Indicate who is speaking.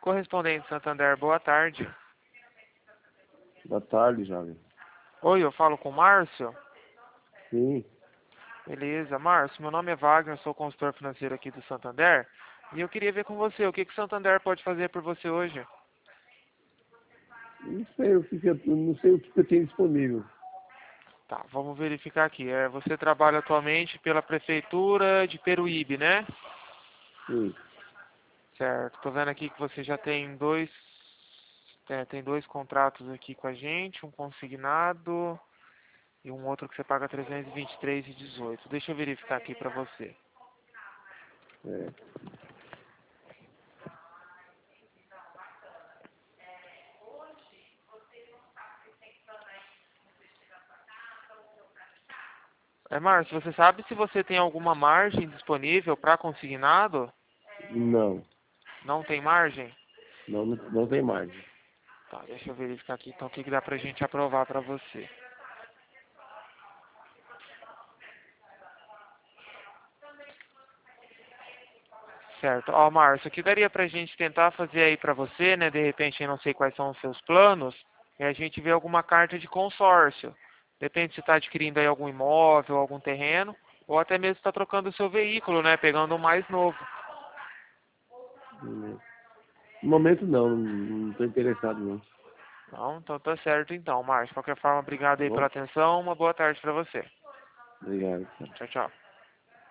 Speaker 1: correspondente Santander, boa tarde.
Speaker 2: Boa tarde, jovem.
Speaker 1: Oi, eu falo com o Márcio?
Speaker 2: Sim.
Speaker 1: Beleza, Márcio, meu nome é Wagner, sou consultor financeiro aqui do Santander. E eu queria ver com você, o que o Santander pode fazer por você hoje?
Speaker 2: Não sei não sei o que eu tenho disponível.
Speaker 1: Tá, vamos verificar aqui. Você trabalha atualmente pela Prefeitura de Peruíbe, né?
Speaker 2: Sim.
Speaker 1: Certo, tô vendo aqui que você já tem tem dois contratos aqui com a gente, um consignado e um outro que você paga 323,18. Deixa eu verificar aqui para você.
Speaker 2: É.
Speaker 1: Márcio, você sabe se você tem alguma margem disponível para consignado?
Speaker 2: Não.
Speaker 1: Não tem margem?
Speaker 2: Não tem mais.
Speaker 1: Tá, deixa eu verificar aqui então o que dá pra gente aprovar para você. Certo. Ó, Márcio, o que daria pra gente tentar fazer aí pra você, né? De repente, eu não sei quais são os seus planos, e a gente vê alguma carta de consórcio. Depende se está adquirindo aí algum imóvel, algum terreno, ou até mesmo está trocando o seu veículo, né? Pegando um mais novo.
Speaker 2: No momento não estou interessado não.
Speaker 1: Não, então tá certo então, Márcio. De qualquer forma, obrigado
Speaker 2: Tá
Speaker 1: aí pela
Speaker 2: bom?
Speaker 1: atenção. Uma boa tarde pra você.
Speaker 2: Obrigado.
Speaker 1: Tchau, tchau.